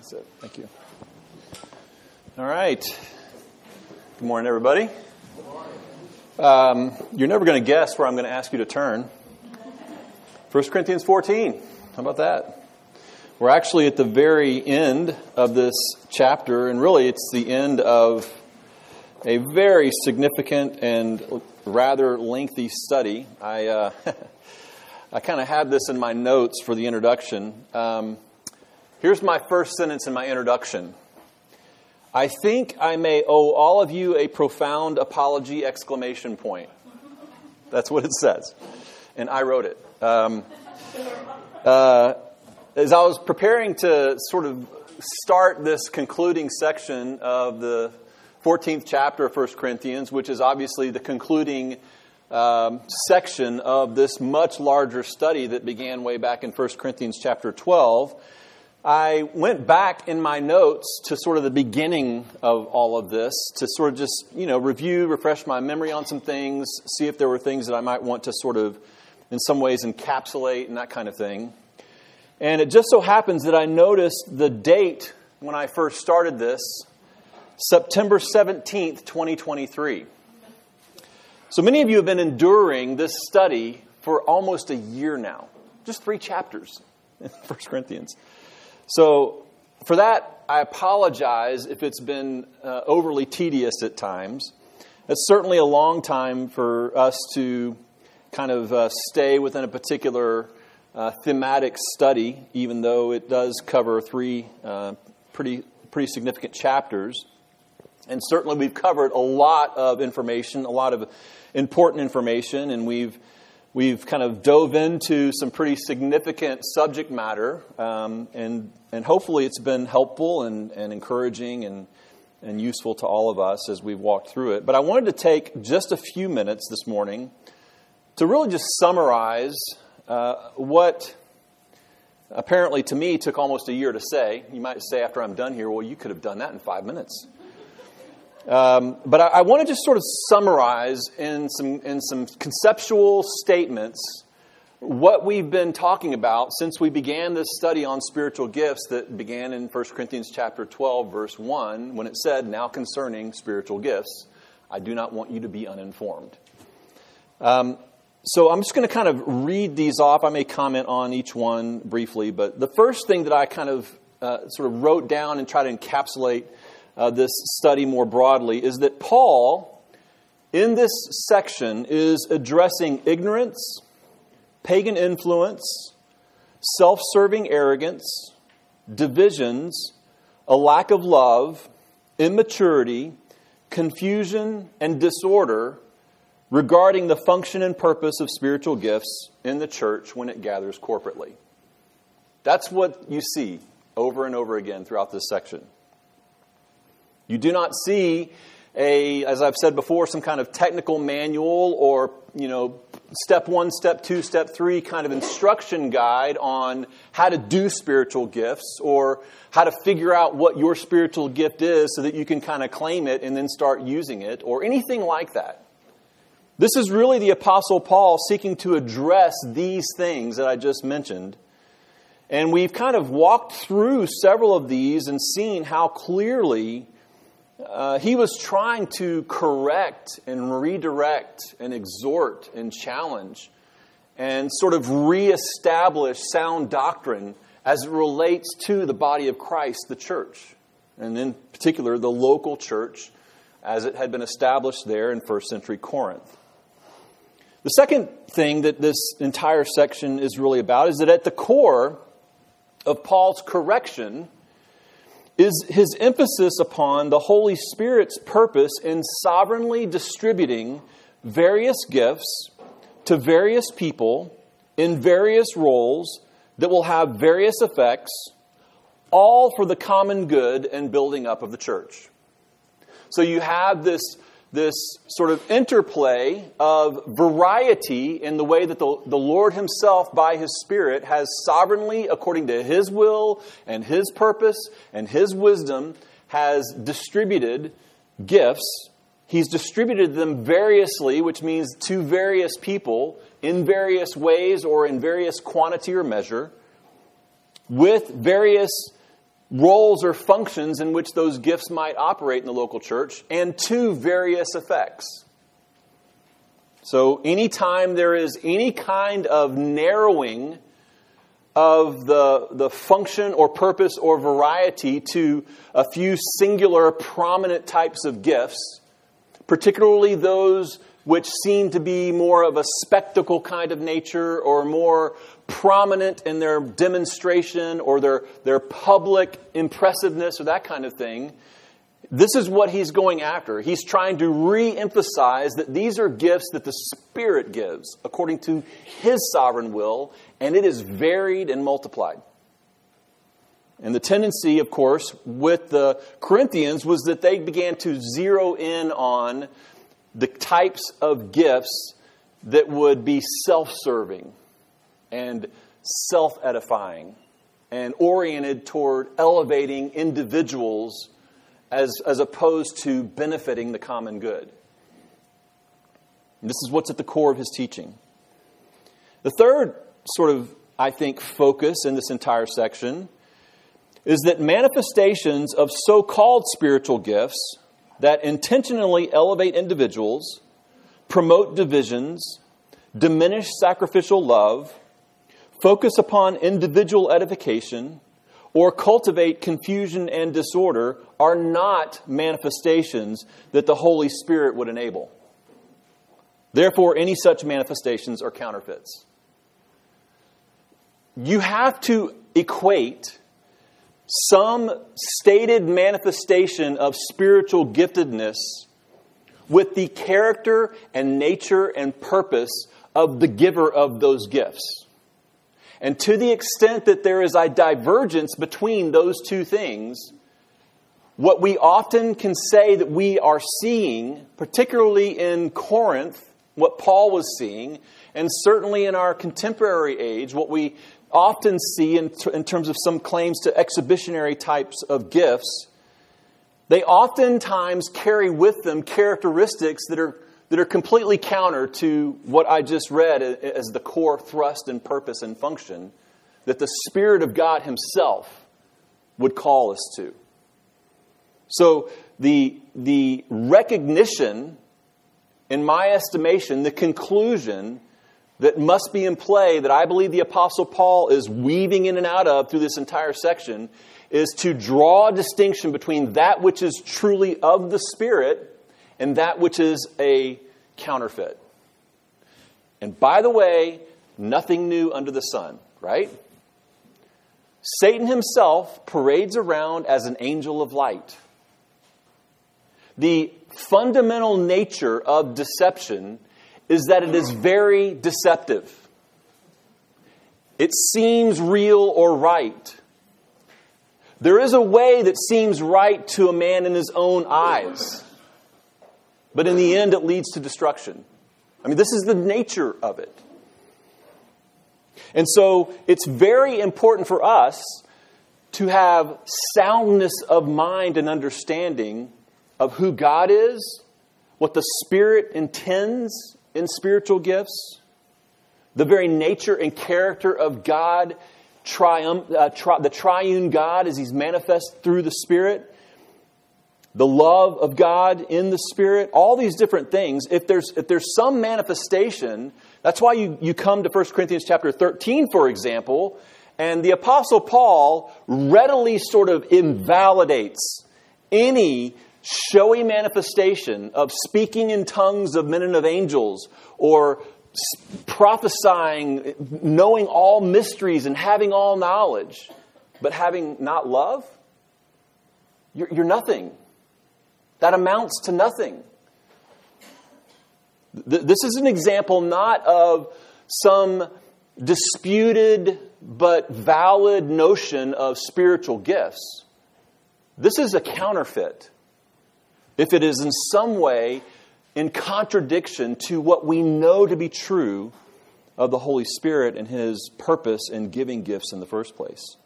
That's it. Thank you. All right. Good morning, everybody. You're never going to guess where I'm going to ask you to turn. 1 Corinthians 14. How about that? We're actually at the very end of this chapter, and really it's the end of a very significant and rather lengthy study. I kind of had this in my notes for the introduction. Here's my first sentence in my introduction. I think I may owe all of you a profound apology! That's what it says. And I wrote it. As I was preparing to sort of start this concluding section of the 14th chapter of 1 Corinthians, which is obviously the concluding section of this much larger study that began way back in 1 Corinthians chapter 12, I went back in my notes to sort of the beginning of all of this to sort of just, review, refresh my memory on some things, see if there were things that I might want to sort of, in some ways, encapsulate and that kind of thing. And it just so happens that I noticed the date when I first started this, September 17th, 2023. So many of you have been enduring this study for almost a year now. Just 3 chapters in 1 Corinthians. So for that, I apologize if it's been overly tedious at times. It's certainly a long time for us to kind of stay within a particular thematic study, even though it does cover 3 pretty significant chapters. And certainly we've covered a lot of information, a lot of important information, and we've kind of dove into some pretty significant subject matter, and hopefully it's been helpful and encouraging and useful to all of us as we've walked through it. But I wanted to take just a few minutes this morning to really just summarize what apparently to me took almost a year to say. You might say after I'm done here, well, you could have done that in 5 minutes. But I want to just sort of summarize in some conceptual statements what we've been talking about since we began this study on spiritual gifts that began in 1 Corinthians chapter 12, verse 1, when it said, "Now concerning spiritual gifts, I do not want you to be uninformed." So I'm just going to kind of read these off. I may comment on each one briefly, but the first thing that I kind of sort of wrote down and try to encapsulate this study more broadly is that Paul, in this section, is addressing ignorance, pagan influence, self-serving arrogance, divisions, a lack of love, immaturity, confusion, and disorder regarding the function and purpose of spiritual gifts in the church when it gathers corporately. That's what you see over and over again throughout this section. You do not see as I've said before, some kind of technical manual or, step 1, step 2, step 3 kind of instruction guide on how to do spiritual gifts or how to figure out what your spiritual gift is so that you can kind of claim it and then start using it or anything like that. This is really the Apostle Paul seeking to address these things that I just mentioned. And we've kind of walked through several of these and seen how clearly he was trying to correct and redirect and exhort and challenge and sort of reestablish sound doctrine as it relates to the body of Christ, the church, and in particular the local church as it had been established there in first century Corinth. The second thing that this entire section is really about is that at the core of Paul's correction is his emphasis upon the Holy Spirit's purpose in sovereignly distributing various gifts to various people in various roles that will have various effects, all for the common good and building up of the church. So you have this sort of interplay of variety in the way that the Lord himself, by his Spirit, has sovereignly, according to his will and his purpose and his wisdom, has distributed gifts. He's distributed them variously, which means to various people in various ways or in various quantity or measure, with various roles or functions in which those gifts might operate in the local church, and to various effects. So anytime there is any kind of narrowing of the function or purpose or variety to a few singular prominent types of gifts, particularly those which seem to be more of a spectacle kind of nature or more prominent in their demonstration or their public impressiveness or that kind of thing, this is what he's going after. He's trying to re-emphasize that these are gifts that the Spirit gives according to His sovereign will, and it is varied and multiplied. And the tendency, of course, with the Corinthians was that they began to zero in on the types of gifts that would be self-serving and self-edifying and oriented toward elevating individuals as opposed to benefiting the common good. And this is what's at the core of his teaching. The third sort of, I think, focus in this entire section is that manifestations of so-called spiritual gifts that intentionally elevate individuals, promote divisions, diminish sacrificial love, focus upon individual edification, or cultivate confusion and disorder are not manifestations that the Holy Spirit would enable. Therefore, any such manifestations are counterfeits. You have to equate some stated manifestation of spiritual giftedness with the character and nature and purpose of the giver of those gifts. And to the extent that there is a divergence between those two things, what we often can say that we are seeing, particularly in Corinth, what Paul was seeing, and certainly in our contemporary age, what we often see in terms of some claims to exhibitionary types of gifts, they oftentimes carry with them characteristics that are completely counter to what I just read as the core thrust and purpose and function that the Spirit of God Himself would call us to. So the recognition, in my estimation, the conclusion that must be in play, that I believe the Apostle Paul is weaving in and out of through this entire section, is to draw a distinction between that which is truly of the Spirit and that which is a counterfeit. And by the way, nothing new under the sun, right? Satan himself parades around as an angel of light. The fundamental nature of deception is that it is very deceptive. It seems real or right. There is a way that seems right to a man in his own eyes. But in the end, it leads to destruction. I mean, this is the nature of it. And so it's very important for us to have soundness of mind and understanding of who God is, what the Spirit intends in spiritual gifts, the very nature and character of God, the triune God as He's manifest through the Spirit, the love of God in the Spirit, all these different things. If there's some manifestation, that's why you come to 1 Corinthians chapter 13, for example, and the Apostle Paul readily sort of invalidates any showy manifestation of speaking in tongues of men and of angels, or prophesying, knowing all mysteries and having all knowledge, but having not love, you're nothing. That amounts to nothing. This is an example not of some disputed but valid notion of spiritual gifts. This is a counterfeit. If it is in some way in contradiction to what we know to be true of the Holy Spirit and His purpose in giving gifts in the first place.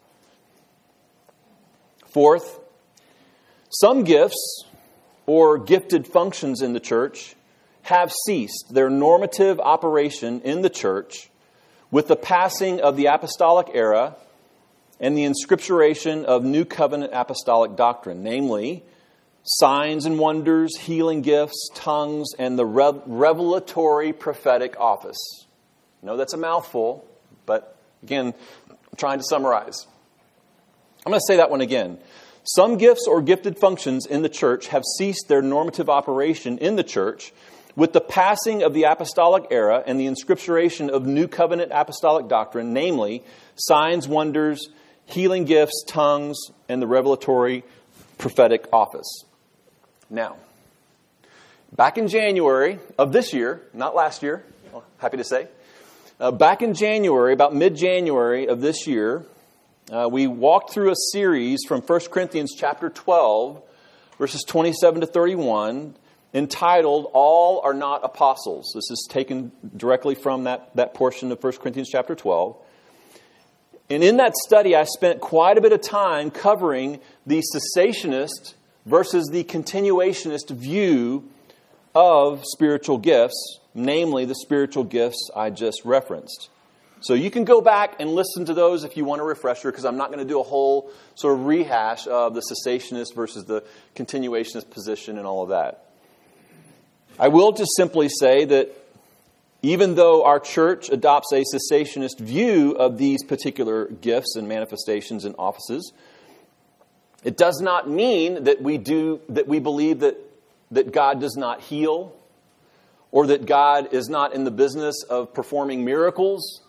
Fourth, some gifts or gifted functions in the church have ceased their normative operation in the church with the passing of the apostolic era and the inscripturation of New Covenant apostolic doctrine, namely signs and wonders, healing gifts, tongues, and the revelatory prophetic office. I know that's a mouthful, but again, I'm trying to summarize. I'm going to say that one again. Some gifts or gifted functions in the church have ceased their normative operation in the church with the passing of the apostolic era and the inscripturation of New Covenant apostolic doctrine, namely signs, wonders, healing gifts, tongues, and the revelatory prophetic office. Now, back in January of this year, not last year, happy to say, back in January, about mid-January of this year, we walked through a series from 1 Corinthians chapter 12, verses 27 to 31, entitled, All Are Not Apostles. This is taken directly from that portion of 1 Corinthians chapter 12. And in that study, I spent quite a bit of time covering the cessationist versus the continuationist view of spiritual gifts, namely the spiritual gifts I just referenced. So you can go back and listen to those if you want a refresher, because I'm not going to do a whole sort of rehash of the cessationist versus the continuationist position and all of that. I will just simply say that even though our church adopts a cessationist view of these particular gifts and manifestations and offices, it does not mean that we believe that God does not heal, or that God is not in the business of performing miracles.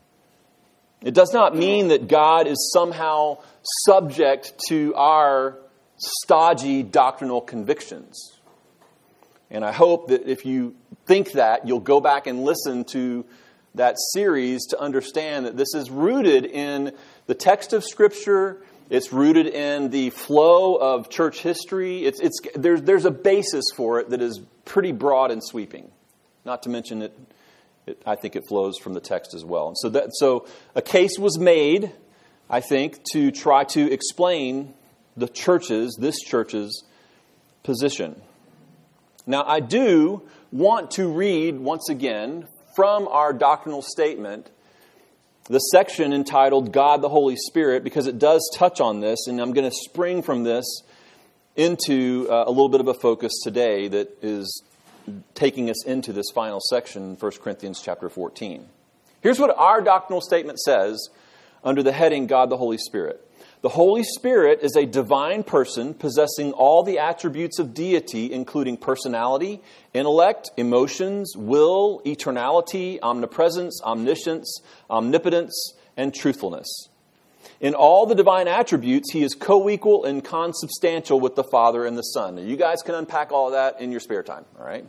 It does not mean that God is somehow subject to our stodgy doctrinal convictions. And I hope that if you think that, you'll go back and listen to that series to understand that this is rooted in the text of Scripture. It's rooted in the flow of church history. There's a basis for it that is pretty broad and sweeping. Not to mention I think it flows from the text as well. And so a case was made, I think, to try to explain this church's position. Now, I do want to read once again from our doctrinal statement the section entitled God the Holy Spirit, because it does touch on this, and I'm going to spring from this into a little bit of a focus today that is taking us into this final section in 1 Corinthians chapter 14. Here's what our doctrinal statement says under the heading God the Holy Spirit. The Holy Spirit is a divine person possessing all the attributes of deity, including personality, intellect, emotions, will, eternality, omnipresence, omniscience, omnipotence, and truthfulness. In all the divine attributes, he is co-equal and consubstantial with the Father and the Son. Now, you guys can unpack all of that in your spare time, all right?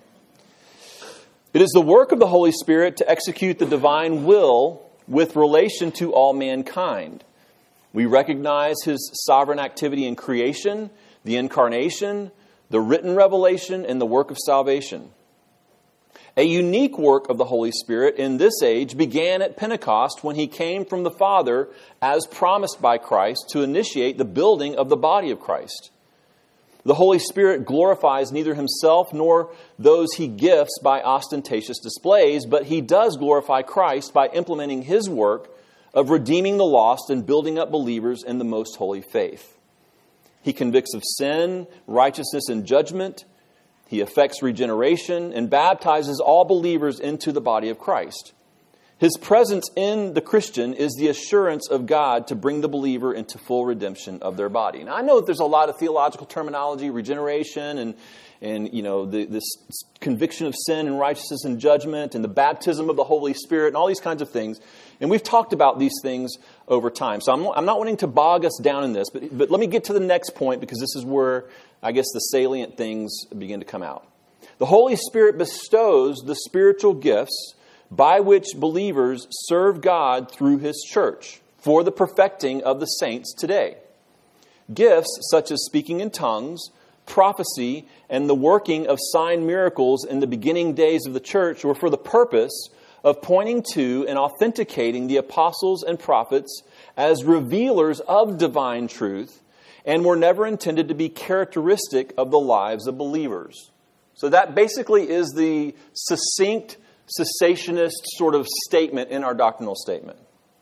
It is the work of the Holy Spirit to execute the divine will with relation to all mankind. We recognize his sovereign activity in creation, the incarnation, the written revelation, and the work of salvation. A unique work of the Holy Spirit in this age began at Pentecost when he came from the Father as promised by Christ to initiate the building of the body of Christ. The Holy Spirit glorifies neither himself nor those he gifts by ostentatious displays, but he does glorify Christ by implementing his work of redeeming the lost and building up believers in the most holy faith. He convicts of sin, righteousness, and judgment. He effects regeneration and baptizes all believers into the body of Christ. His presence in the Christian is the assurance of God to bring the believer into full redemption of their body. Now, I know that there's a lot of theological terminology, regeneration, and this conviction of sin and righteousness and judgment, and the baptism of the Holy Spirit, and all these kinds of things. And we've talked about these things over time. So I'm not wanting to bog us down in this, but let me get to the next point, because this is where, I guess, the salient things begin to come out. The Holy Spirit bestows the spiritual gifts by which believers serve God through his church for the perfecting of the saints today. Gifts such as speaking in tongues, prophecy, and the working of sign miracles in the beginning days of the church were for the purpose of pointing to and authenticating the apostles and prophets as revealers of divine truth, and were never intended to be characteristic of the lives of believers. So that basically is the succinct cessationist sort of statement in our doctrinal statement.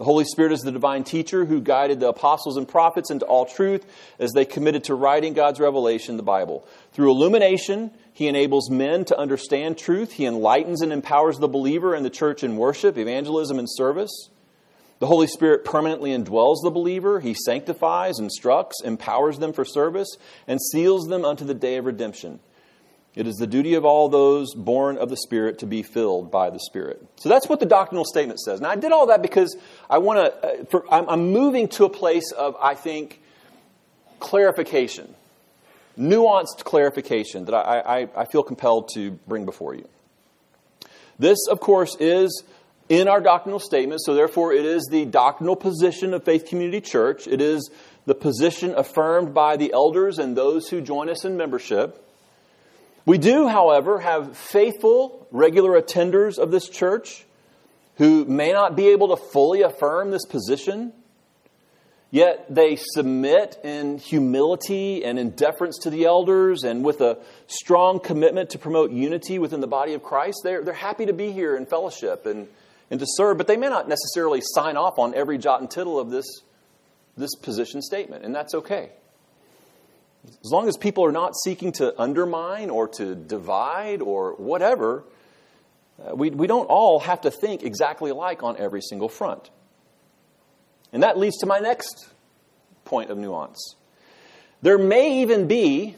The Holy Spirit is the divine teacher who guided the apostles and prophets into all truth as they committed to writing God's revelation, the Bible. Through illumination, He enables men to understand truth. He enlightens and empowers the believer and the church in worship, evangelism, and service. The Holy Spirit permanently indwells the believer. He sanctifies, instructs, empowers them for service, and seals them unto the day of redemption. It is the duty of all those born of the Spirit to be filled by the Spirit. So that's what the doctrinal statement says. Now, I did all that because I'm moving to a place of, I think, clarification, nuanced clarification that I feel compelled to bring before you. This, of course, is in our doctrinal statement, so therefore it is the doctrinal position of Faith Community Church. It is the position affirmed by the elders and those who join us in membership. We do, however, have faithful, regular attenders of this church who may not be able to fully affirm this position, yet they submit in humility and in deference to the elders and with a strong commitment to promote unity within the body of Christ. They're happy to be here in fellowship and to serve, but they may not necessarily sign off on every jot and tittle of this position statement, and that's okay. As long as people are not seeking to undermine or to divide or whatever, we don't all have to think exactly alike on every single front. And that leads to my next point of nuance. There may even be,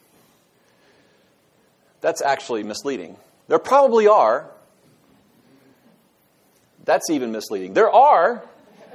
that's actually misleading. There probably are, that's even misleading. There are,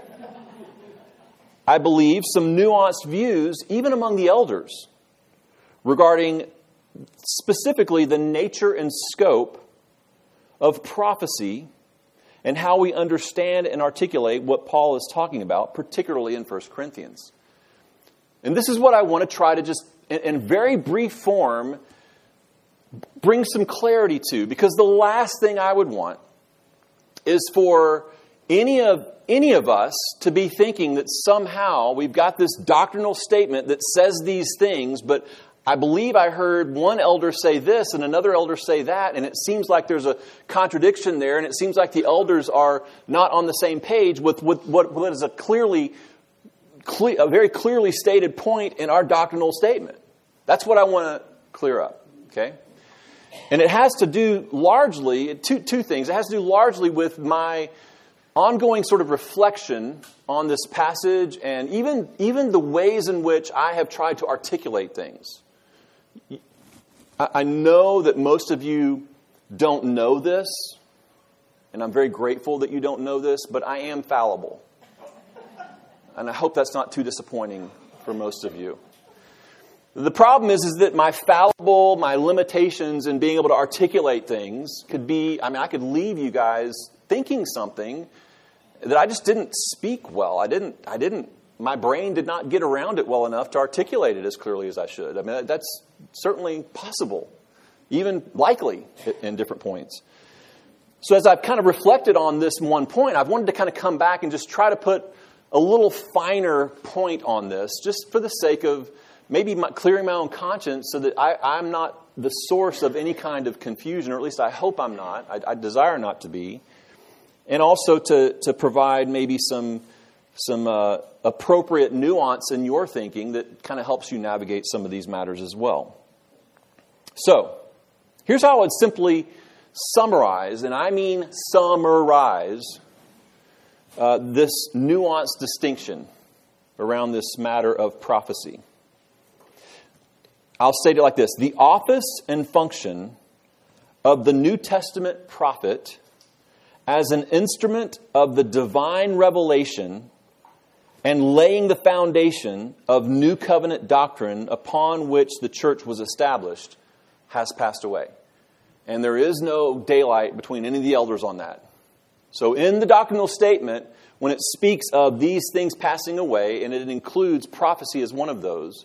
I believe, some nuanced views, even among the elders, regarding specifically the nature and scope of prophecy and how we understand and articulate what Paul is talking about, particularly in 1 Corinthians. And this is what I want to try to just, in very brief form, bring some clarity to, because the last thing I would want is for any of us to be thinking that somehow we've got this doctrinal statement that says these things, but I believe I heard one elder say this and another elder say that, and it seems like there's a contradiction there, and it seems like the elders are not on the same page with what is a very clearly stated point in our doctrinal statement. That's what I want to clear up, okay? And it has to do largely, two things. It has to do largely with my ongoing sort of reflection on this passage and even the ways in which I have tried to articulate things. I know that most of you don't know this, and I'm very grateful that you don't know this, but I am fallible. And I hope that's not too disappointing for most of you. The problem is that my limitations in being able to articulate things could be, I could leave you guys thinking something that I just didn't speak well. My brain did not get around it well enough to articulate it as clearly as I should. That's certainly possible, even likely in different points. So as I've kind of reflected on this one point, I've wanted to kind of come back and just try to put a little finer point on this, just for the sake of maybe clearing my own conscience so that I'm not the source of any kind of confusion, or at least I hope I'm not. I desire not to be. And also to provide maybe some appropriate nuance in your thinking that kind of helps you navigate some of these matters as well. So, here's how I would simply summarize, and I mean summarize, this nuanced distinction around this matter of prophecy. I'll state it like this. The office and function of the New Testament prophet as an instrument of the divine revelation and laying the foundation of new covenant doctrine upon which the church was established has passed away. And there is no daylight between any of the elders on that. So in the doctrinal statement, when it speaks of these things passing away, and it includes prophecy as one of those,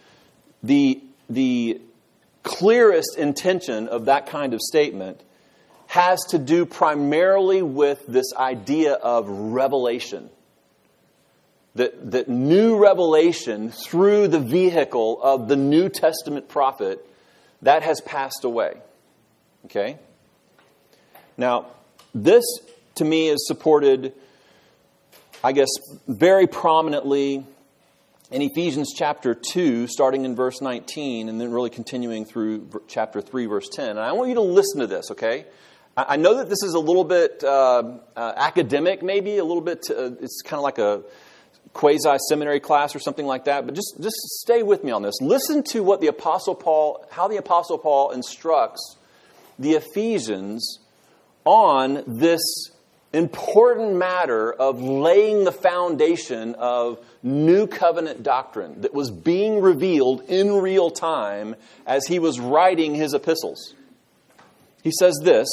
the clearest intention of that kind of statement has to do primarily with this idea of revelation. That new revelation through the vehicle of the New Testament prophet, that has passed away. Okay? Now, this to me is supported I guess, very prominently in Ephesians chapter 2, starting in verse 19, and then really continuing through chapter 3, verse 10. And I want you to listen to this, okay? I know that this is a little bit academic, maybe, a little bit, it's kind of like a quasi-seminary class or something like that, but just stay with me on this. Listen to what how the Apostle Paul instructs the Ephesians on this important matter of laying the foundation of new covenant doctrine that was being revealed in real time as he was writing his epistles. He says this,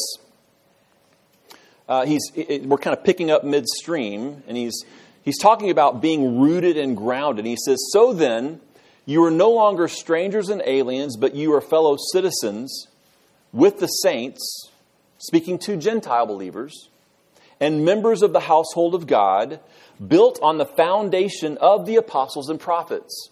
we're kind of picking up midstream, and he's talking about being rooted and grounded. He says, "So then, you are no longer strangers and aliens, but you are fellow citizens with the saints," speaking to Gentile believers, "and members of the household of God, built on the foundation of the apostles and prophets,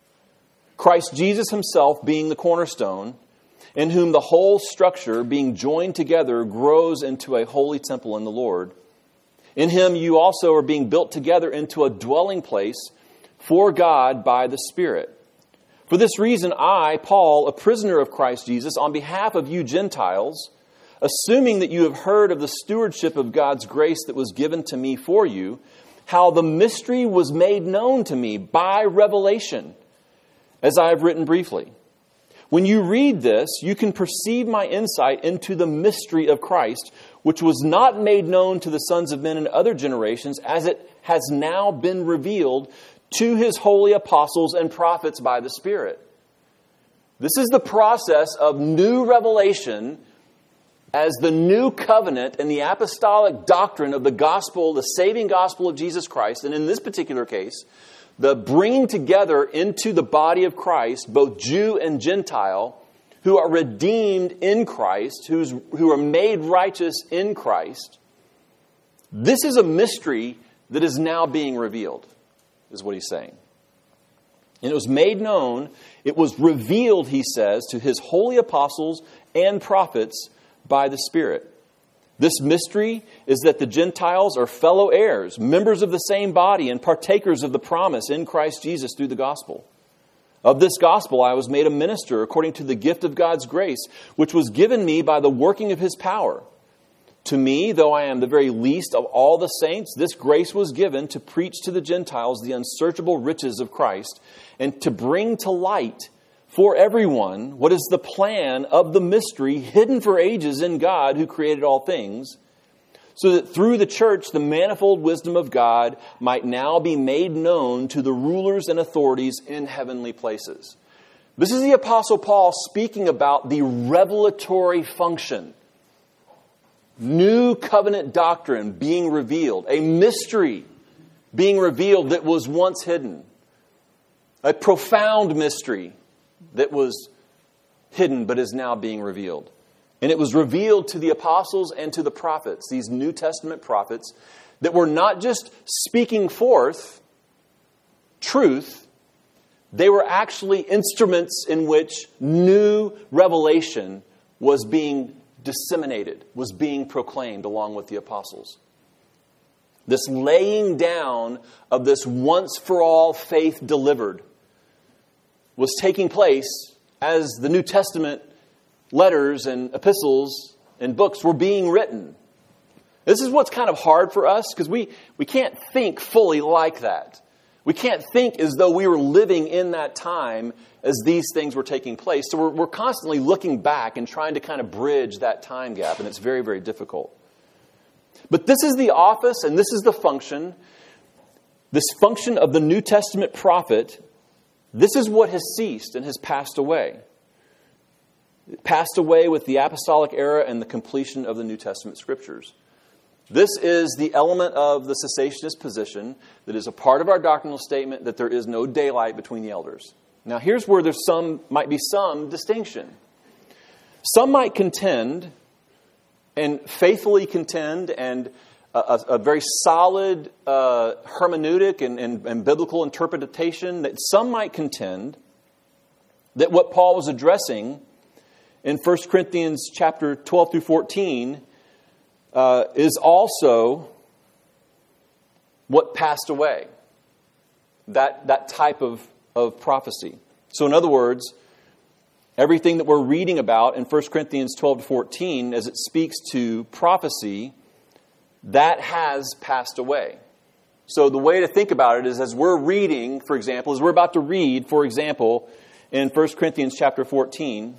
Christ Jesus himself being the cornerstone, in whom the whole structure, being joined together, grows into a holy temple in the Lord. In him you also are being built together into a dwelling place for God by the Spirit. For this reason I, Paul, a prisoner of Christ Jesus, on behalf of you Gentiles, assuming that you have heard of the stewardship of God's grace that was given to me for you, how the mystery was made known to me by revelation, as I have written briefly. When you read this, you can perceive my insight into the mystery of Christ, which was not made known to the sons of men in other generations, as it has now been revealed to his holy apostles and prophets by the Spirit." This is the process of new revelation as the new covenant and the apostolic doctrine of the gospel, the saving gospel of Jesus Christ, and in this particular case, the bringing together into the body of Christ, both Jew and Gentile, who are redeemed in Christ, who are made righteous in Christ. This is a mystery that is now being revealed, is what he's saying. And it was made known, it was revealed, he says, to his holy apostles and prophets by the Spirit. This mystery is that the Gentiles are fellow heirs, members of the same body, and partakers of the promise in Christ Jesus through the gospel. Of this gospel I was made a minister according to the gift of God's grace, which was given me by the working of his power. To me, though I am the very least of all the saints, this grace was given to preach to the Gentiles the unsearchable riches of Christ, and to bring to light for everyone what is the plan of the mystery hidden for ages in God who created all things, so that through the church the manifold wisdom of God might now be made known to the rulers and authorities in heavenly places. This is the Apostle Paul speaking about the revelatory function. New covenant doctrine being revealed, a mystery being revealed that was once hidden, a profound mystery that was hidden but is now being revealed. And it was revealed to the apostles and to the prophets, these New Testament prophets, that were not just speaking forth truth, they were actually instruments in which new revelation was being disseminated, was being proclaimed along with the apostles. This laying down of this once-for-all faith delivered was taking place as the New Testament letters and epistles and books were being written. This is what's kind of hard for us, because we can't think fully like that. We can't think as though we were living in that time as these things were taking place. So we're constantly looking back and trying to kind of bridge that time gap, and it's very, very difficult. But this is the office and this is the function, this function of the New Testament prophet. This is what has ceased and has passed away. It passed away with the apostolic era and the completion of the New Testament scriptures. This is the element of the cessationist position that is a part of our doctrinal statement, that there is no daylight between the elders. Now here's where might be some distinction. Some might contend, and faithfully contend, and a very solid hermeneutic and biblical interpretation, that some might contend that what Paul was addressing in 1 Corinthians chapter 12 through 14 is also what passed away. That type of prophecy. So in other words, everything that we're reading about in 1 Corinthians 12 to 14, as it speaks to prophecy, that has passed away. So the way to think about it is, as we're reading, for example, as we're about to read, for example, in 1 Corinthians chapter 14,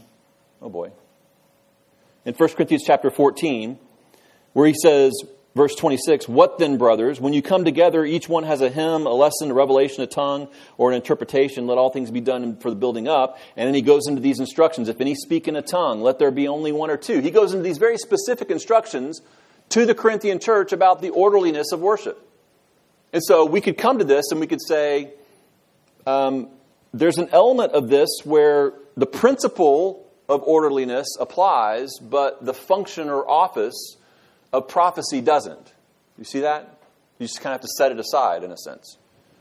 in 1 Corinthians chapter 14, where he says, verse 26, "What then, brothers, when you come together, each one has a hymn, a lesson, a revelation, a tongue, or an interpretation, let all things be done for the building up." And then he goes into these instructions. If any speak in a tongue, let there be only one or two. He goes into these very specific instructions to the Corinthian church about the orderliness of worship. And so we could come to this and we could say, there's an element of this where the principle of orderliness applies, but the function or office of prophecy doesn't. You see that? You just kind of have to set it aside in a sense.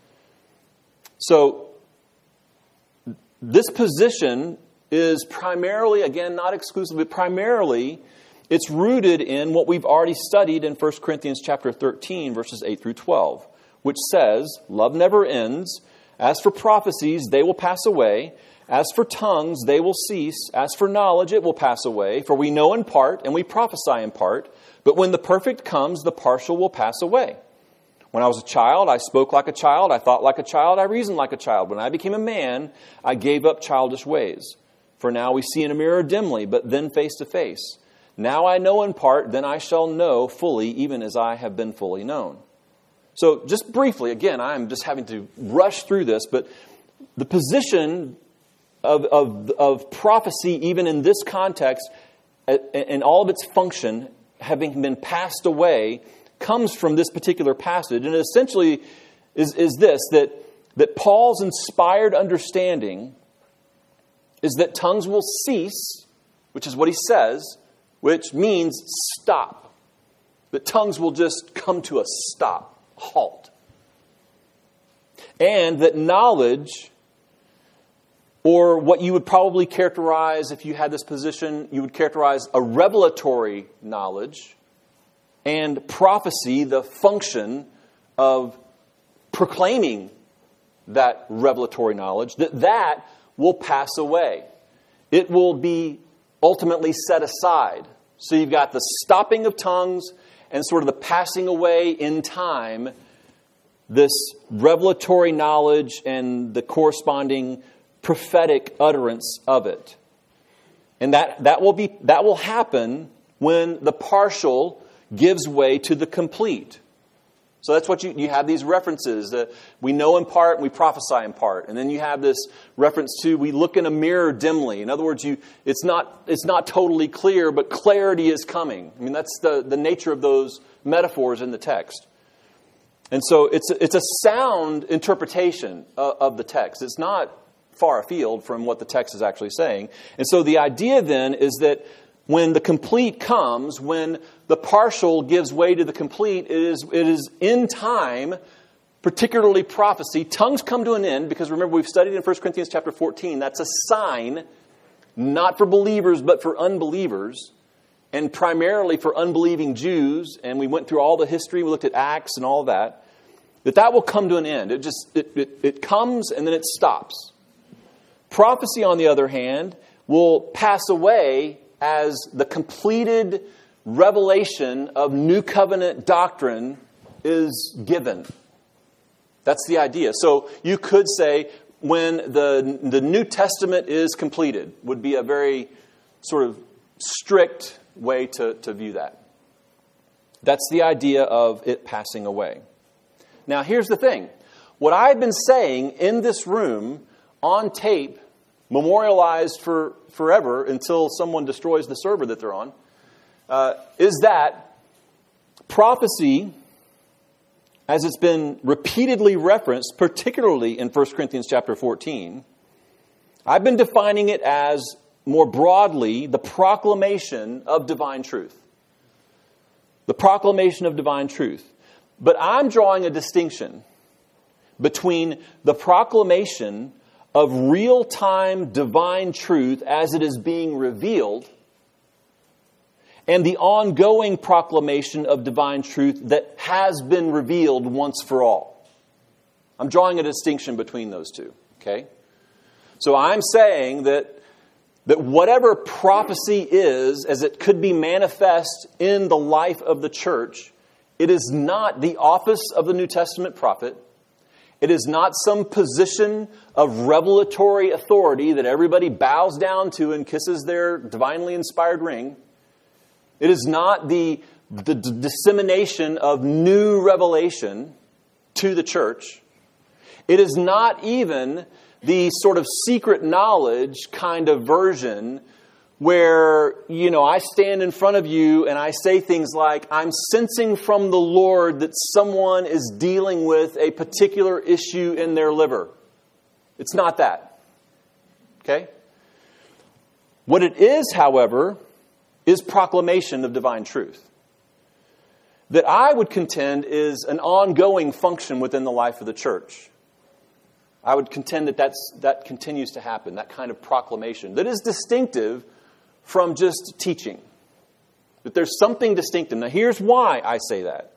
So this position is primarily, again, not exclusively, primarily it's rooted in what we've already studied in 1 Corinthians chapter 13, verses 8 through 12, which says, "Love never ends. As for prophecies, they will pass away. As for tongues, they will cease. As for knowledge, it will pass away. For we know in part, and we prophesy in part. But when the perfect comes, the partial will pass away. When I was a child, I spoke like a child. I thought like a child. I reasoned like a child. When I became a man, I gave up childish ways. For now we see in a mirror dimly, but then face to face. Now I know in part, then I shall know fully, even as I have been fully known." So just briefly, again, I'm just having to rush through this, but the position of prophecy, even in this context, and all of its function having been passed away, comes from this particular passage. And it essentially is this, that Paul's inspired understanding is that tongues will cease, which is what he says, which means stop. That tongues will just come to a stop, halt. And that knowledge, or what you would probably characterize, if you had this position, you would characterize a revelatory knowledge, and prophecy, the function of proclaiming that revelatory knowledge, that will pass away. It will be ultimately set aside. So you've got the stopping of tongues and sort of the passing away in time, this revelatory knowledge and the corresponding prophetic utterance of it. And that will happen when the partial gives way to the complete. So that's what you have these references that we know in part and we prophesy in part. And then you have this reference to we look in a mirror dimly. In other words, it's not totally clear, but clarity is coming. I mean, that's the nature of those metaphors in the text. And so it's a sound interpretation of the text. It's not far afield from what the text is actually saying. And so the idea then is that when the complete comes, when the partial gives way to the complete, it is in time, particularly prophecy. Tongues come to an end because remember we've studied in 1 Corinthians chapter 14. That's a sign, not for believers but for unbelievers, and primarily for unbelieving Jews. And we went through all the history. We looked at Acts and all of that. That will come to an end. It comes and then it stops. Prophecy, on the other hand, will pass away as the completed revelation of new covenant doctrine is given. That's the idea. So you could say when the New Testament is completed would be a very sort of strict way to view that. That's the idea of it passing away. Now here's the thing. What I've been saying in this room on tape, memorialized for forever until someone destroys the server that they're on, is that prophecy, as it's been repeatedly referenced, particularly in 1 Corinthians chapter 14, I've been defining it as, more broadly, the proclamation of divine truth. The proclamation of divine truth. But I'm drawing a distinction between the proclamation of real-time divine truth as it is being revealed and the ongoing proclamation of divine truth that has been revealed once for all. I'm drawing a distinction between those two, okay? So I'm saying that whatever prophecy is, as it could be manifest in the life of the church, it is not the office of the New Testament prophet. It is not some position of revelatory authority that everybody bows down to and kisses their divinely inspired ring. It is not the dissemination of new revelation to the church. It is not even the sort of secret knowledge kind of version where, I stand in front of you and I say things like, I'm sensing from the Lord that someone is dealing with a particular issue in their liver. It's not that. Okay? What it is, however, is proclamation of divine truth. That I would contend is an ongoing function within the life of the church. I would contend that continues to happen, that kind of proclamation that is distinctive from just teaching. That there's something distinctive. Now here's why I say that.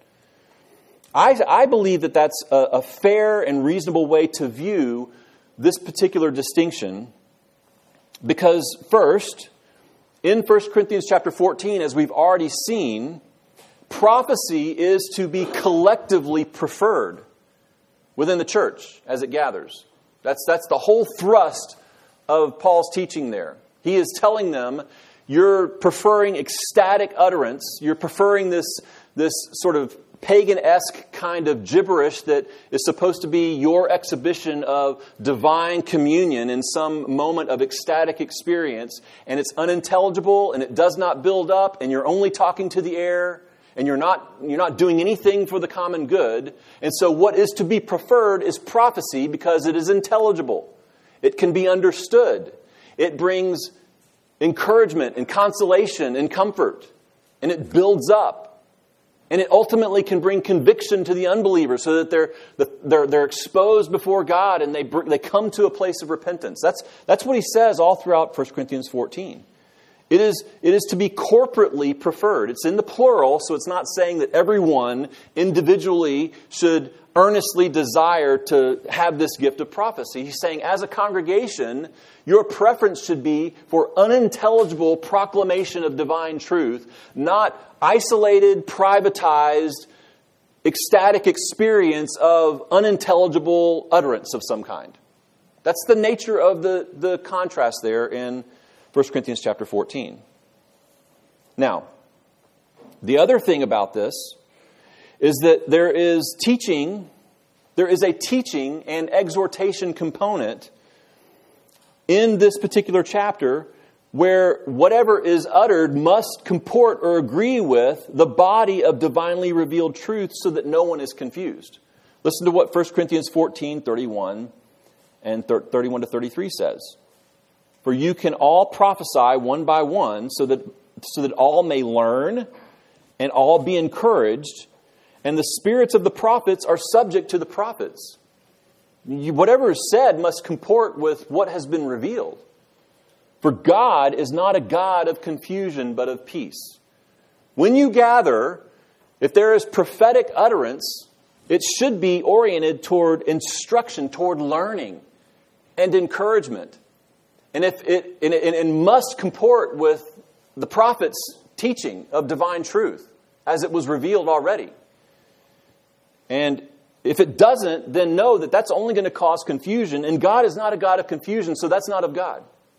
I believe that that's a fair and reasonable way to view this particular distinction because first, in 1 Corinthians chapter 14, as we've already seen, prophecy is to be collectively preferred within the church as it gathers. That's the whole thrust of Paul's teaching there. He is telling them, you're preferring ecstatic utterance. You're preferring this sort of pagan-esque kind of gibberish that is supposed to be your exhibition of divine communion in some moment of ecstatic experience. And it's unintelligible and it does not build up and you're only talking to the air and you're not doing anything for the common good. And so what is to be preferred is prophecy because it is intelligible. It can be understood. It brings encouragement and consolation and comfort. And it builds up. And it ultimately can bring conviction to the unbeliever so that they're exposed before God and they come to a place of repentance. That's what he says all throughout 1 Corinthians 14. It is to be corporately preferred. It's in the plural, so it's not saying that everyone individually should earnestly desire to have this gift of prophecy. He's saying as a congregation, your preference should be for unintelligible proclamation of divine truth, not isolated, privatized, ecstatic experience of unintelligible utterance of some kind. That's the nature of the contrast there in 1 Corinthians chapter 14. Now, the other thing about this is that there is a teaching and exhortation component in this particular chapter where whatever is uttered must comport or agree with the body of divinely revealed truth so that no one is confused. Listen to what 1 Corinthians 14, 31 and 31 to 33 says. For you can all prophesy one by one so that all may learn and all be encouraged, and the spirits of the prophets are subject to the prophets. Whatever is said must comport with what has been revealed. For God is not a God of confusion, but of peace. When you gather, if there is prophetic utterance, it should be oriented toward instruction, toward learning and encouragement. And it must comport with the prophet's teaching of divine truth as it was revealed already. And if it doesn't, then know that that's only going to cause confusion. And God is not a God of confusion, so that's not of God.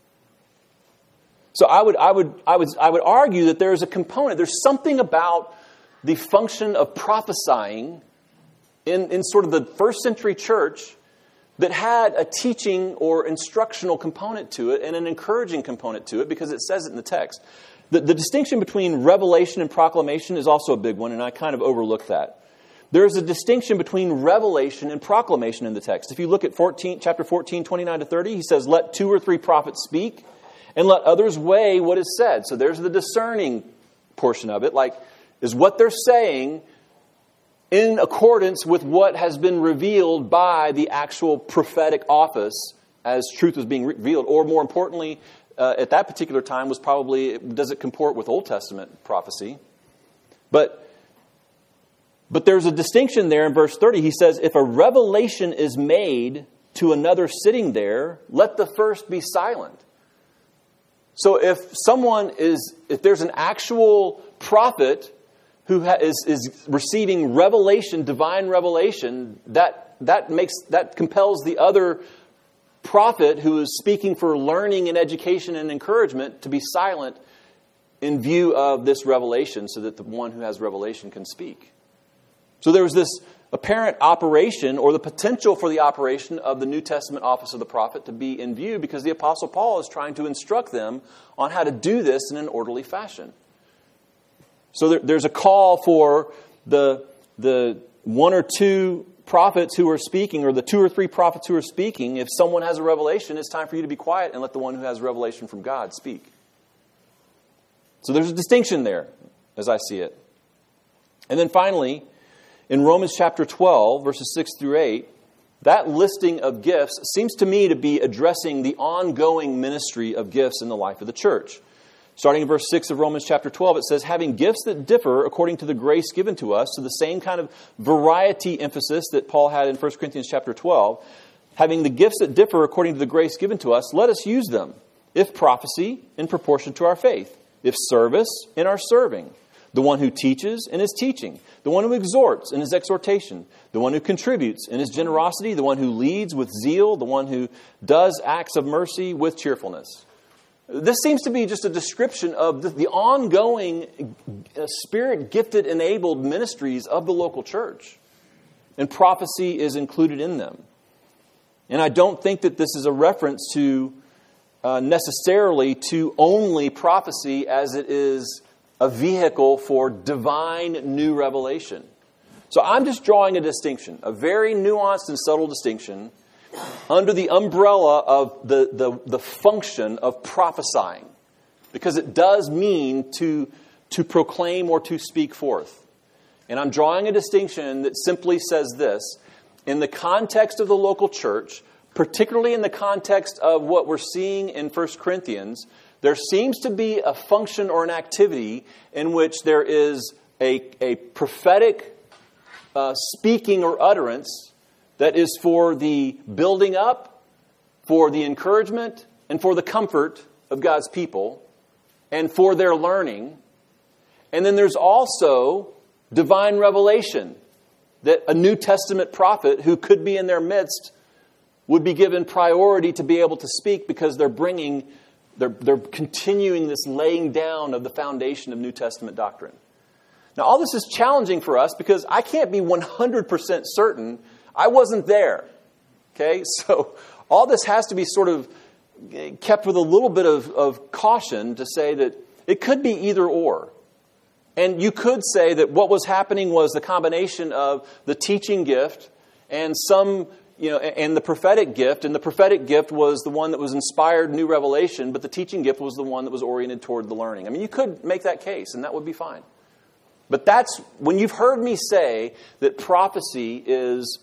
So I would argue that there is a component. There's something about the function of prophesying in sort of the first century church that had a teaching or instructional component to it and an encouraging component to it because it says it in the text. The distinction between revelation and proclamation is also a big one, and I kind of overlooked that. There's a distinction between revelation and proclamation in the text. If you look at chapter 14, 29 to 30, he says, let 2 or 3 prophets speak, and let others weigh what is said. So there's the discerning portion of it. Like, is what they're saying in accordance with what has been revealed by the actual prophetic office as truth is being revealed? Or more importantly, at that particular time was probably, does it comport with Old Testament prophecy? But there's a distinction there in verse 30. He says, if a revelation is made to another sitting there, let the first be silent. So if there's an actual prophet who is receiving revelation, divine revelation, that compels the other prophet who is speaking for learning and education and encouragement to be silent in view of this revelation, so that the one who has revelation can speak. So there was this apparent operation, or the potential for the operation, of the New Testament office of the prophet to be in view, because the Apostle Paul is trying to instruct them on how to do this in an orderly fashion. So there's a call for the one or two prophets who are speaking, or the two or three prophets who are speaking. If someone has a revelation, it's time for you to be quiet and let the one who has revelation from God speak. So there's a distinction there, as I see it. And then finally, in Romans chapter 12, verses 6 through 8, that listing of gifts seems to me to be addressing the ongoing ministry of gifts in the life of the church. Starting in verse 6 of Romans chapter 12, it says, having gifts that differ according to the grace given to us, so the same kind of variety emphasis that Paul had in 1 Corinthians chapter 12, having the gifts that differ according to the grace given to us, let us use them. If prophecy, in proportion to our faith. If service, in our serving. The one who teaches, in his teaching. The one who exhorts, in his exhortation. The one who contributes, in his generosity. The one who leads, with zeal. The one who does acts of mercy, with cheerfulness. This seems to be just a description of the ongoing Spirit-gifted, enabled ministries of the local church. And prophecy is included in them. And I don't think that this is a reference to necessarily to only prophecy, as it is a vehicle for divine new revelation. So I'm just drawing a distinction, a very nuanced and subtle distinction, under the umbrella of the function of prophesying, because it does mean to proclaim or to speak forth. And I'm drawing a distinction that simply says this: in the context of the local church, particularly in the context of what we're seeing in 1 Corinthians, there seems to be a function or an activity in which there is a prophetic speaking or utterance that is for the building up, for the encouragement, and for the comfort of God's people, and for their learning. And then there's also divine revelation, that a New Testament prophet who could be in their midst would be given priority to be able to speak, because they're continuing this laying down of the foundation of New Testament doctrine. Now, all this is challenging for us because I can't be 100% certain. I wasn't there. Okay? So all this has to be sort of kept with a little bit of caution, to say that it could be either or. And you could say that what was happening was the combination of the teaching gift and and the prophetic gift. And the prophetic gift was the one that was inspired new revelation, but the teaching gift was the one that was oriented toward the learning. I mean, you could make that case, and that would be fine. But that's when you've heard me say that prophecy is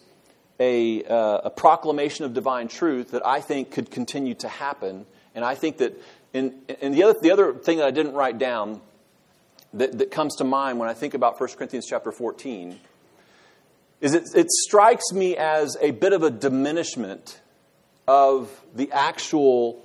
a proclamation of divine truth, that I think could continue to happen. And I think that, and the other thing that I didn't write down that comes to mind when I think about 1 Corinthians chapter 14 is it strikes me as a bit of a diminishment of the actual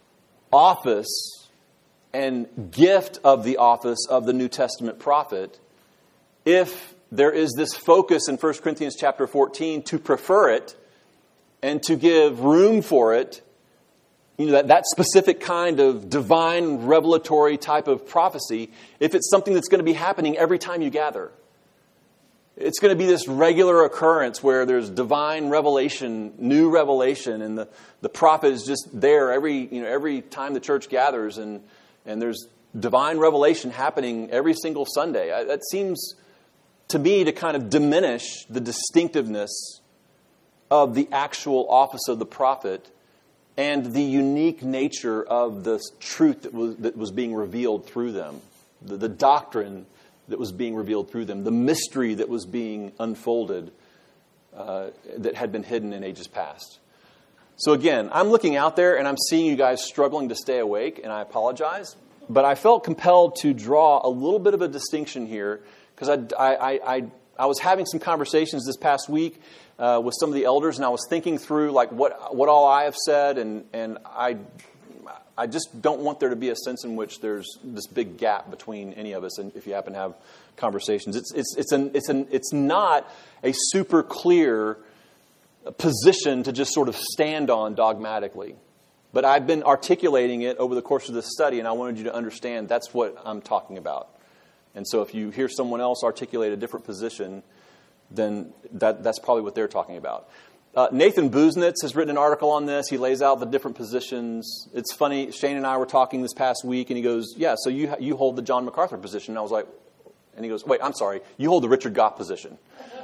office and gift of the office of the New Testament prophet, if there is this focus in 1 Corinthians chapter 14 to prefer it and to give room for it, that specific kind of divine revelatory type of prophecy, if it's something that's going to be happening every time you gather. It's going to be this regular occurrence where there's divine revelation, new revelation, and the prophet is just there every time the church gathers, and there's divine revelation happening every single Sunday. That seems to me to kind of diminish the distinctiveness of the actual office of the prophet and the unique nature of the truth that was being revealed through them, the doctrine that was being revealed through them, the mystery that was being unfolded that had been hidden in ages past. So again, I'm looking out there and I'm seeing you guys struggling to stay awake, and I apologize. But I felt compelled to draw a little bit of a distinction here because I was having some conversations this past week with some of the elders, and I was thinking through like what all I have said, and I just don't want there to be a sense in which there's this big gap between any of us. And if you happen to have conversations, it's not a super clear position to just sort of stand on dogmatically. But I've been articulating it over the course of this study, and I wanted you to understand that's what I'm talking about. And so if you hear someone else articulate a different position, then that's probably what they're talking about. Nathan Busenitz has written an article on this. He lays out the different positions. It's funny, Shane and I were talking this past week, and he goes, yeah, so you hold the John MacArthur position. And I was like, and he goes, wait, I'm sorry, you hold the Richard Goff position.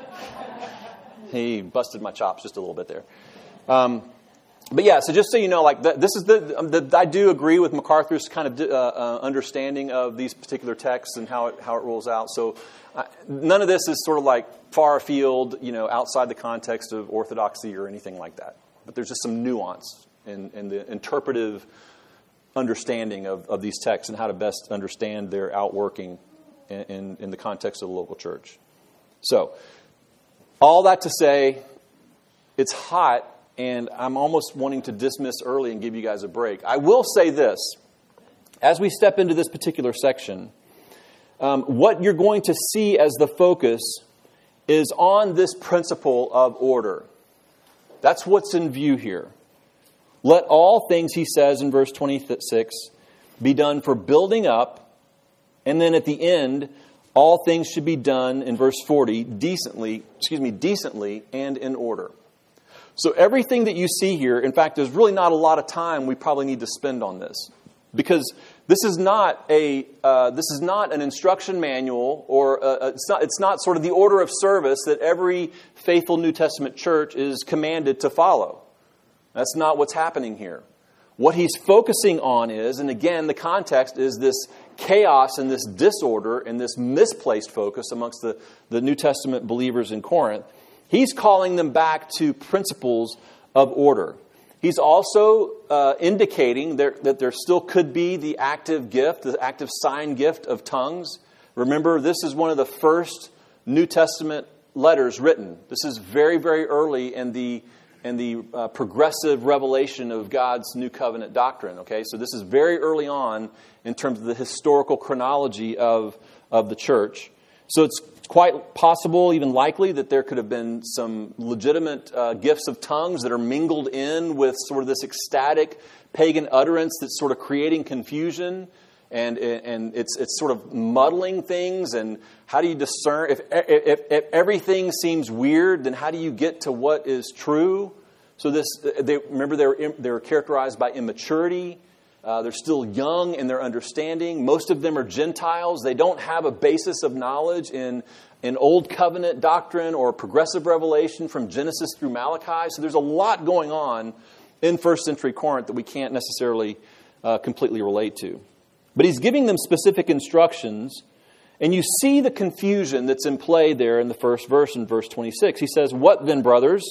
He busted my chops just a little bit there. But yeah, so just so you know, like this is I do agree with MacArthur's kind of understanding of these particular texts and how it rolls out. So none of this is sort of like far afield, outside the context of orthodoxy or anything like that. But there's just some nuance in the interpretive understanding of these texts and how to best understand their outworking in the context of the local church. So all that to say, it's hot. And I'm almost wanting to dismiss early and give you guys a break. I will say this. As we step into this particular section, what you're going to see as the focus is on this principle of order. That's what's in view here. Let all things, he says in verse 26, be done for building up. And then at the end, all things should be done, in verse 40, decently and in order. So everything that you see here, in fact, there's really not a lot of time we probably need to spend on this, because this is not an instruction manual, or it's not sort of the order of service that every faithful New Testament church is commanded to follow. That's not what's happening here. What he's focusing on is, and again, the context is this chaos and this disorder and this misplaced focus amongst the New Testament believers in Corinth. He's calling them back to principles of order. He's also indicating that there still could be the active gift, the active sign gift of tongues. Remember, this is one of the first New Testament letters written. This is very, very early in the progressive revelation of God's new covenant doctrine. Okay, so this is very early on in terms of the historical chronology of the church. So it's quite possible, even likely, that there could have been some legitimate gifts of tongues that are mingled in with sort of this ecstatic pagan utterance that's sort of creating confusion, and it's sort of muddling things. And how do you discern if everything seems weird? Then how do you get to what is true? So they were characterized by immaturity. They're still young in their understanding. Most of them are Gentiles. They don't have a basis of knowledge in Old Covenant doctrine or progressive revelation from Genesis through Malachi. So there's a lot going on in first century Corinth that we can't necessarily completely relate to. But he's giving them specific instructions, and you see the confusion that's in play there in the first verse, in verse 26. He says, "What then, brothers?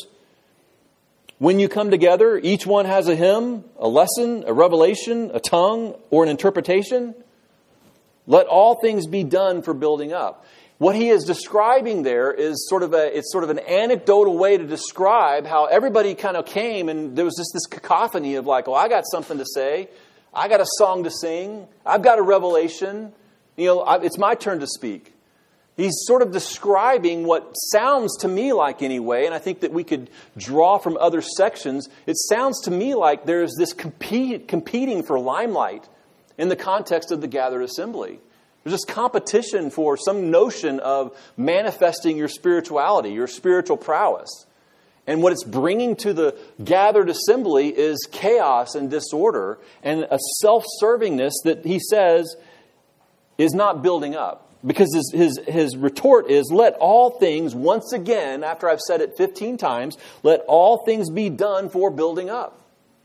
When you come together, each one has a hymn, a lesson, a revelation, a tongue, or an interpretation. Let all things be done for building up." What he is describing there is sort of an anecdotal way to describe how everybody kind of came, and there was just this cacophony of like, "Oh, I got something to say. I got a song to sing. I've got a revelation. It's my turn to speak." He's sort of describing what sounds to me like, anyway, and I think that we could draw from other sections, it sounds to me like there's this competing for limelight in the context of the gathered assembly. There's this competition for some notion of manifesting your spirituality, your spiritual prowess. And what it's bringing to the gathered assembly is chaos and disorder and a self-servingness that he says is not building up. Because his retort is, let all things, once again, after I've said it 15 times, let all things be done for building up.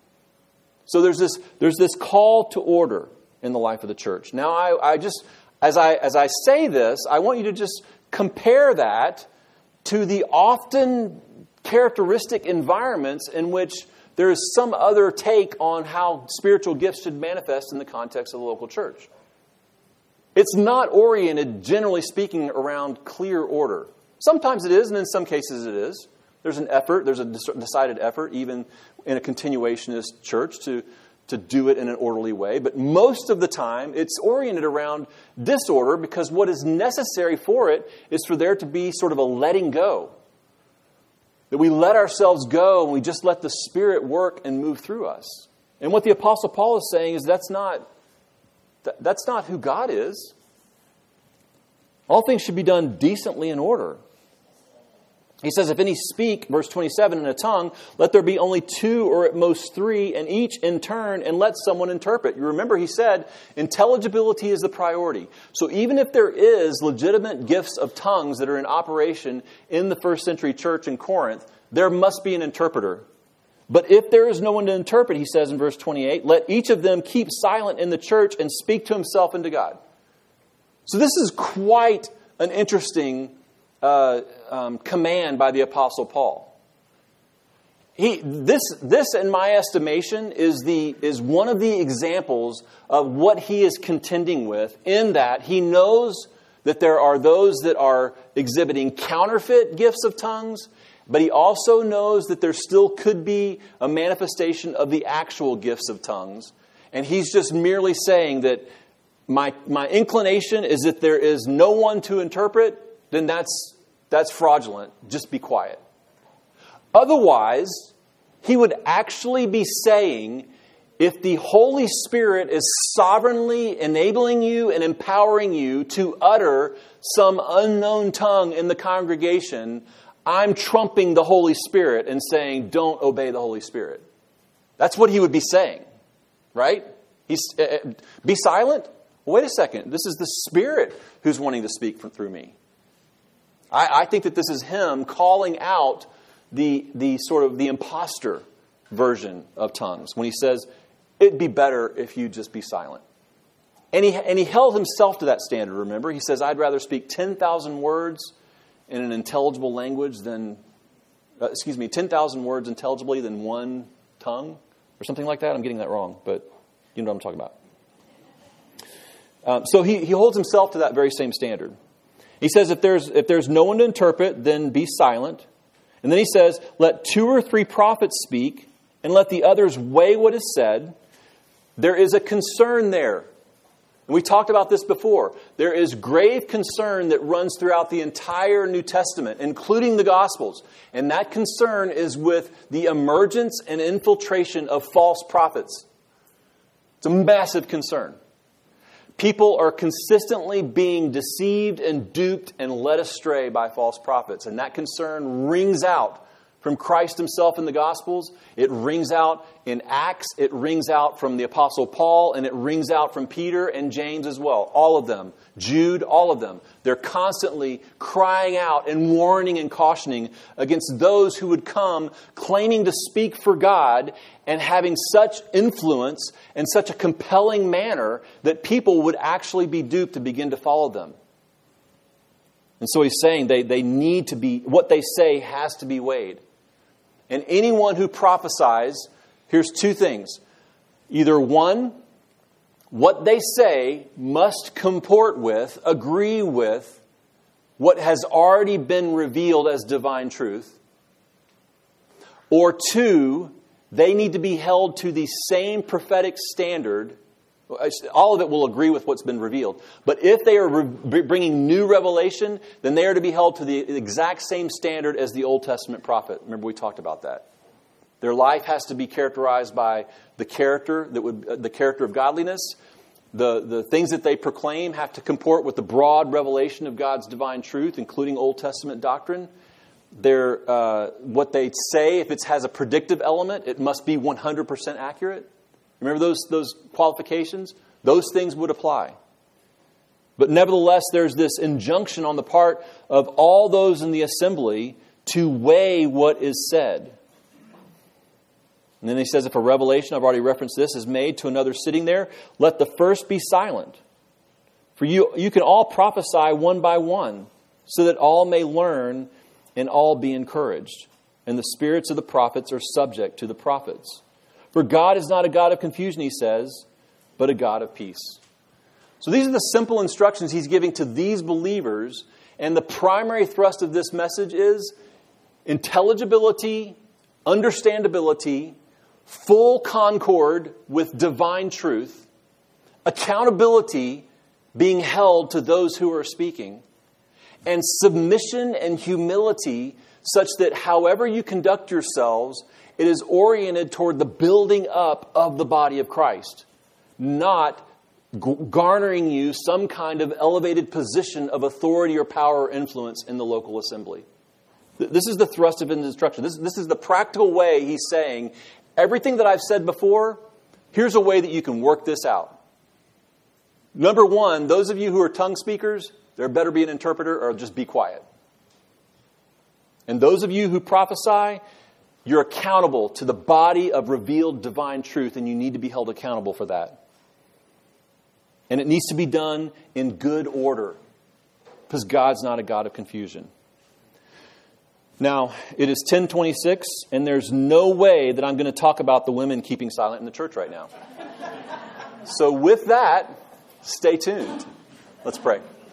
So there's this call to order in the life of the church. Now, I just, as I say this, I want you to just compare that to the often characteristic environments in which there is some other take on how spiritual gifts should manifest in the context of the local church. It's not oriented, generally speaking, around clear order. Sometimes it is, and in some cases it is. There's an effort, there's a decided effort, even in a continuationist church, to do it in an orderly way. But most of the time, it's oriented around disorder, because what is necessary for it is for there to be sort of a letting go. That we let ourselves go and we just let the Spirit work and move through us. And what the Apostle Paul is saying is that's not who God is. All things should be done decently in order. He says, if any speak, verse 27, in a tongue, let there be only 2 or at most 3, and each in turn, and let someone interpret. You remember he said, intelligibility is the priority. So even if there is legitimate gifts of tongues that are in operation in the first century church in Corinth, there must be an interpreter. But if there is no one to interpret, he says in verse 28, let each of them keep silent in the church and speak to himself and to God. So this is quite an interesting command by the Apostle Paul. This, in my estimation, is one of the examples of what he is contending with, in that he knows that there are those that are exhibiting counterfeit gifts of tongues, but he also knows that there still could be a manifestation of the actual gifts of tongues. And he's just merely saying that my inclination is that there is no one to interpret, then that's fraudulent. Just be quiet. Otherwise, he would actually be saying, if the Holy Spirit is sovereignly enabling you and empowering you to utter some unknown tongue in the congregation, I'm trumping the Holy Spirit and saying, don't obey the Holy Spirit. That's what he would be saying, right? Be silent? Wait a second. This is the Spirit who's wanting to speak through me. I think that this is him calling out the sort of the imposter version of tongues when he says, it'd be better if you just be silent. And he held himself to that standard, remember? He says, I'd rather speak 10,000 words in an intelligible language than, 10,000 words intelligibly than one tongue, or something like that. I'm getting that wrong, but you know what I'm talking about. So he holds himself to that very same standard. He says, if there's no one to interpret, then be silent. And then he says, let 2 or 3 prophets speak, and let the others weigh what is said. There is a concern there. And we talked about this before. There is grave concern that runs throughout the entire New Testament, including the Gospels. And that concern is with the emergence and infiltration of false prophets. It's a massive concern. People are consistently being deceived and duped and led astray by false prophets. And that concern rings out from Christ himself in the Gospels. It rings out in Acts. It rings out from the Apostle Paul. And it rings out from Peter and James as well. All of them. Jude, all of them. They're constantly crying out and warning and cautioning against those who would come claiming to speak for God and having such influence and such a compelling manner that people would actually be duped to begin to follow them. And so he's saying they need to be, what they say has to be weighed. And anyone who prophesies, here's 2 things. Either 1, what they say must comport with, agree with, what has already been revealed as divine truth. Or 2, they need to be held to the same prophetic standard. All of it will agree with what's been revealed. But if they are bringing new revelation, then they are to be held to the exact same standard as the Old Testament prophet. Remember, we talked about that. Their life has to be characterized by the character of godliness. The things that they proclaim have to comport with the broad revelation of God's divine truth, including Old Testament doctrine. What they say, if it has a predictive element, it must be 100% accurate. Remember those qualifications? Those things would apply. But nevertheless, there's this injunction on the part of all those in the assembly to weigh what is said. And then he says, if a revelation, I've already referenced this, is made to another sitting there, let the first be silent. For you can all prophesy one by one, so that all may learn and all be encouraged. and the spirits of the prophets are subject to the prophets. For God is not a God of confusion, he says, but a God of peace. So these are the simple instructions he's giving to these believers. And the primary thrust of this message is intelligibility, understandability, full concord with divine truth, accountability being held to those who are speaking, and submission and humility such that however you conduct yourselves, it is oriented toward the building up of the body of Christ, not garnering you some kind of elevated position of authority or power or influence in the local assembly. This is the thrust of his instruction. This is the practical way he's saying, everything that I've said before, here's a way that you can work this out. Number one, those of you who are tongue speakers, there better be an interpreter or just be quiet. And those of you who prophesy, you're accountable to the body of revealed divine truth, and you need to be held accountable for that. And it needs to be done in good order, because God's not a God of confusion. Now, it is 10:26, and there's no way that I'm going to talk about the women keeping silent in the church right now. So with that, stay tuned. Let's pray.